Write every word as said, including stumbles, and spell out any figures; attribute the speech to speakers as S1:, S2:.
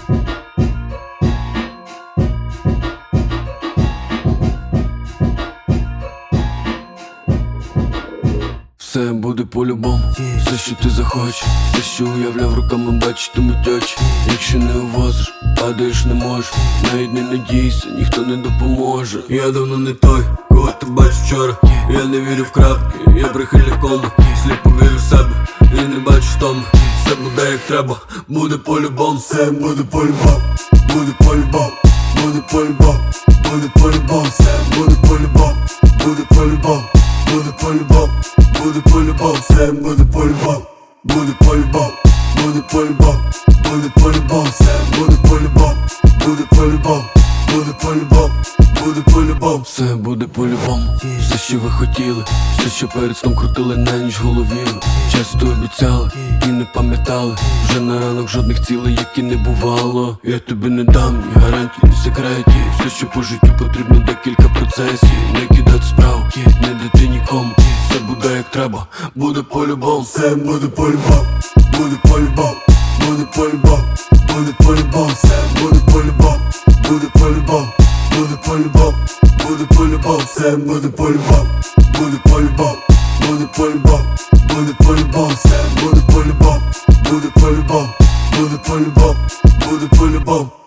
S1: Все буде по-любому, все, що ти захочеш, все, що уявляв руками, бачитимуть очі. Якщо не увозиш, падаєш не можеш. Навіть не надійся, ніхто не допоможе. Я давно не той, кого ти бачив вчора. Я не вірю в крапки, я прихильник кому. Сліпо вірю в себе, і не бачу втоми. Все буде як треба, буде по-любому. Все буде по-любому, буде по-любому, буде по-любому, буде по-любому. Все буде по-любому, буде по-любому, буде по-любому, буде по-любому. Все буде по-любому, буде по-любому, буде по-любому, буде по-любому. Все буде по-любому, буде по-любому, буде по-любому, буде по-любому. Все буде по-любому, все, що ви хотіли, все, що перед сном крутили на ніч в голові. Часто обіцяли і не пам'ятали. Вже на ранок жодних цілей, які не бувало. Я тобі не дам ні гарантій, ні секретів. Все, що по життю потрібно декілька процесів. Не кидати справу, не дати нікому. Все буде як треба, буде по-любому. Все буде по-любому, буде по-любому, буде по-любому, буде по-любому. Все буде по-любому, буде по-любому, буде по-любому, буде по-любому. Все буде по-любому, буде по-любому, буде по-любому, буде по-любому. Все буде по-любому, буде по-любому, буде по-любому, буде по-любому.